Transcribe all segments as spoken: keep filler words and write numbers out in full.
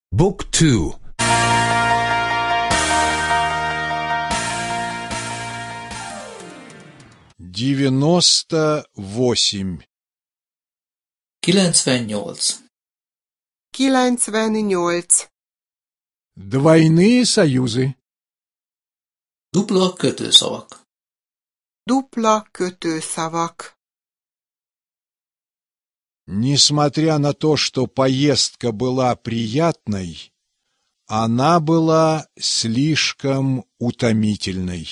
Book two. девяносто восемь. kilencvennyolc. kilencvennyolc. Двойные союзы. Dupla kötőszavak. Dupla kötőszavak. Несмотря на то, что поездка была приятной, она была слишком утомительной.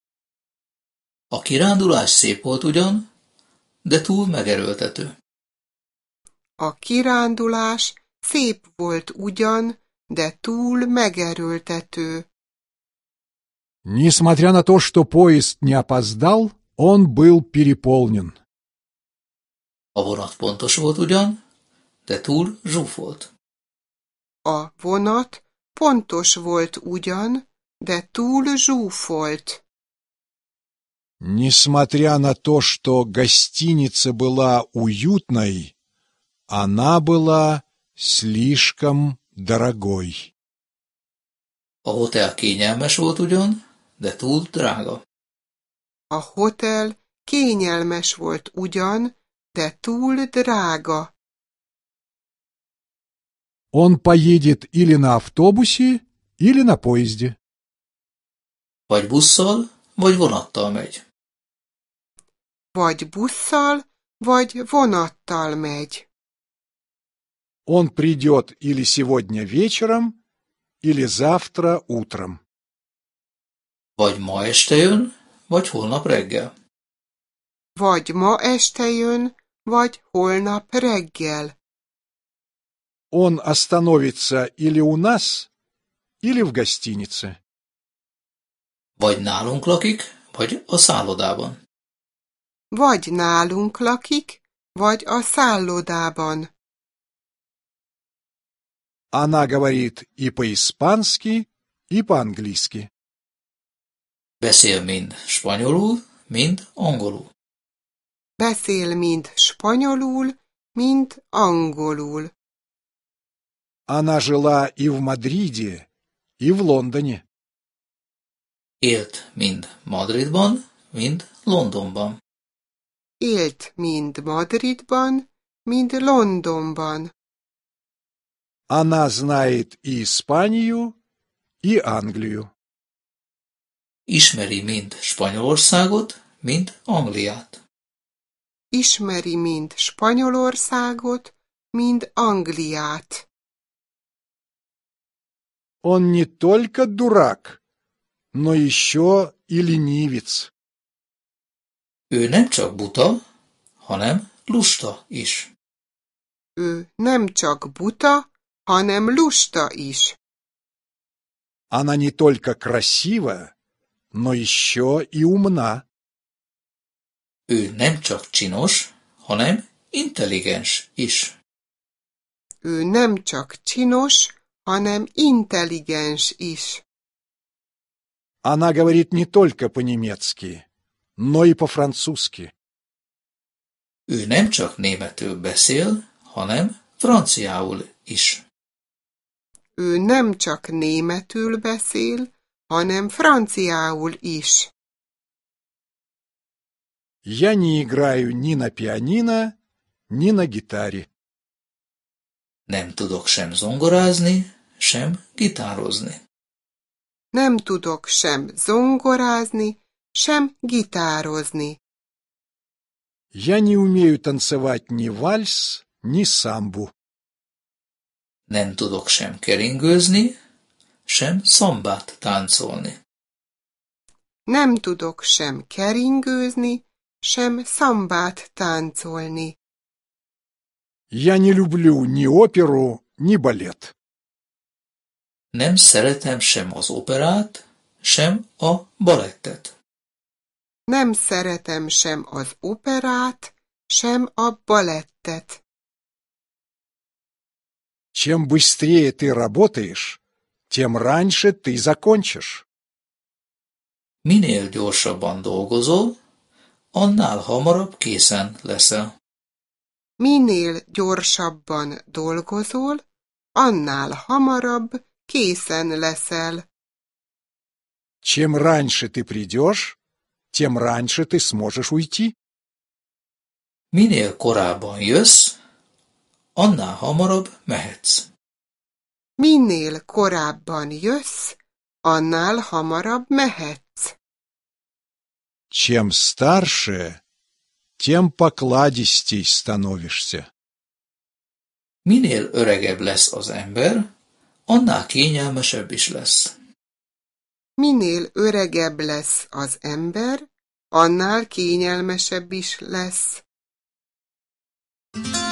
A kirándulás szép volt ugyan, de túl megerőltető. A kirándulás szép volt ugyan, de túl megerőltető. Несмотря на то, что поезд не опоздал, он был переполнен. A vonat pontos volt ugyan, de túl zsúfolt. A vonat pontos volt ugyan, de túl zsúfolt. Несмотря на то, что гостиница была уютной, она была слишком дорогой. A hotel kényelmes volt ugyan, de túl drága. A hotel kényelmes volt ugyan, de túl drága. Он поедет или на автобусе, или на поезде. Vagy busszal, vagy vonattal megy. Vagy busszal, vagy vonattal megy. Он придет или сегодня вечером, или завтра утром. Vagy ma este jön, vagy holnap reggel. Vagy ma este jön, vagy holnap reggel. Он остановится или у нас, или в гостинице. Vagy nálunk lakik, vagy a szállodában. Vagy nálunk lakik, vagy a szállodában. Она говорит и по-испански, и по-английски. Beszél mind spanyolul, mind angolul. Beszél mind spanyolul, mind angolul. Она жила и в Мадриде, и в Лондоне. Élt mind Madridban, mind Londonban. Élt mind Madridban, mind Londonban. Она знает и Испанию, и Англию. Ismeri mind Spanyolországot, mind Angliát. Ismeri mind Spanyolországot, mind Angliát. Он не только дурак, но еще и ленивец. Ő nem csak buta, hanem lusta is. Ő nem csak buta, hanem lusta is. Она не только красива, но еще и умна. Ő nem csak csinos, hanem intelligens is. Ő nem csak csinos, hanem intelligens is. Она говорит не только по-немецки, но и по-французски. Ő nem csak németül beszél, hanem franciául is. Ő nem csak németül beszél, hanem franciául is. Я не играю ни на пианино, ни на гитаре. Nem tudok sem zongorázni, sem gitározni. Nem tudok sem zongorázni, sem gitározni. Я не умею танцевать ни вальс, ни самбу. Nem tudok sem keringőzni, sem szambát táncolni. Nem tudok sem keringőzni, sem szambát táncolni. Я не люблю ни оперу, ни балет. Nem szeretem sem az operát, sem a balettet. Nem szeretem sem az operát, sem a balettet. Чем быстрее ты работаешь, тем раньше ты закончишь. Minél gyorsabban dolgozol, annál hamarabb készen leszel. Minél gyorsabban dolgozol, annál hamarabb készen leszel. Чем раньше ты придешь, тем раньше ты сможешь уйти. Minél korábban jössz, annál hamarabb mehetsz. Minél korábban jössz, annál hamarabb mehetsz. Чем старше, тем покладистей становишься. Minél öregebb lesz az ember, annál kényelmesebb is lesz. Minél öregebb lesz az ember, annál kényelmesebb is lesz.